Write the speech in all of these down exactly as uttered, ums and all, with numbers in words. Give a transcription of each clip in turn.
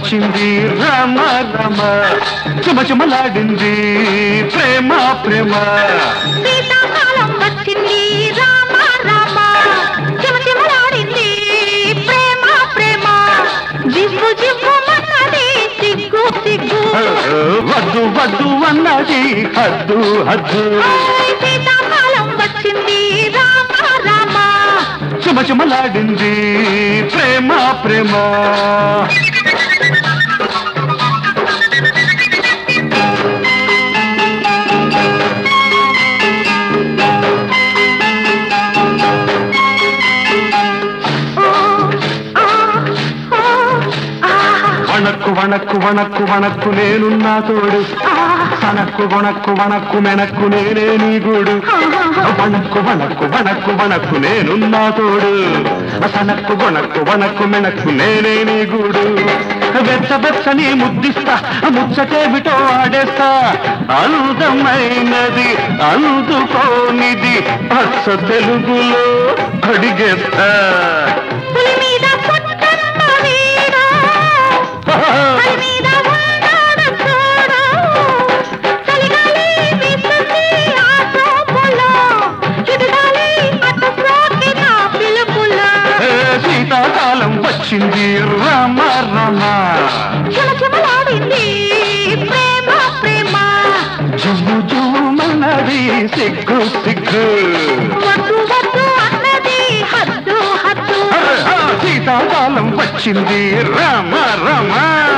వచ్చింది రామ రామ చెమచెమలాడింది ప్రేమ ప్రేమ సీతాకాలం వచ్చింది రామ రామ చెమచెమలాడింది ప్రేమ ప్రేమ జివ్వు జివ్వు మన్నది సిగ్గు సిగ్గు వద్దు వద్దు అన్నది హద్దు హద్దు సీతాకాలం వచ్చింది రామ రామ చెమచెమలాడింది ప్రేమ ప్రేమ వణక్కు వణక్కు వణక్కు వణక్కు నేనున్నా తోడు సనక్కు వణక్కు వణక్కు మెనక్కు నేనే నీ గూడు వణక్కు వణక్కు వణక్కు వణక్కు నేనున్నా తోడు సనక్కు వణక్కు వణక్కు మెనక్కు నేనే నీ గూడు వెచ్చ వెచ్చని ముద్దిస్తా ముచ్చటేమిటో ఆడేస్తా అందమైనది అందుకోనిది అచ్చ తెలుగులో అడిగేస్తా శీతాకాలం వచ్చింది రామ రామ చెమచెమలాడింది ప్రేమ ప్రేమ జువ్వు జువ్వుమన్నది సిగ్గు సిగ్గు వద్దు వద్దు అన్నది హద్దు హద్దు శీతాకాలం వచ్చింది రామ రామ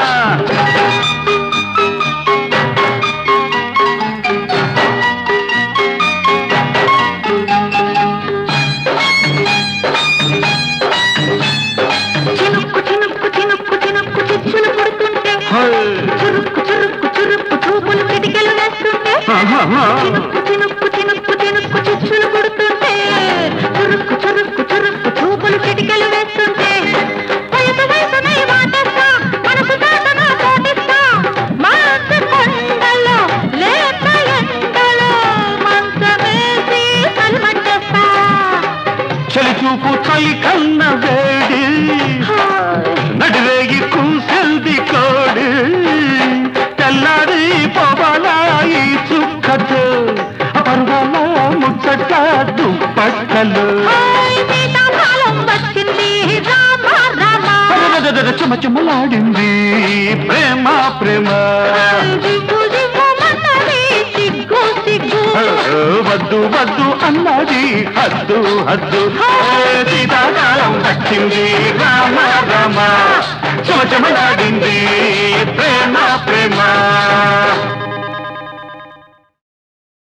చినుక్కు చినుక్కు చినుక్కు చినుక్కు చిచ్చులు పుడుతుంటే చురుక్కు చురుక్కు చురుక్కు చూపులు కిటికలు వేస్తుంటే చినుక్కు చినుక్కు చినుక్కు చినుక్కు చిచ్చులు పుడుతుంటే చురుక్కు చురుక్కు చురుక్కు చూపులు కిటికలు వేస్తుంటే వయసు వయసునై వాటేస్తా మనసు దాటగా తోటిస్తా మనసు కొండలో లేత ఎండలో మంచమేసి సల్మంచేస్తా చలి చూపు చలి కన్న వేడి నడిరేగి కూసెల్ది కోడి తెల్లారి పోవాలా ఈ చుక్కతో పర్వాల ముచ్చట దుప్పట్టలు సీతాకాలం వచ్చింది రామ రామ చెమచెమలాడింది ప్రేమ ప్రేమ జివ్వు జివ్వు మన్నది సిగ్గు సిగ్గు వద్దు వద్దు అన్నది హద్దు హద్దు సీతాకాలం వచ్చింది రామ రామ చెమచెమలాడింది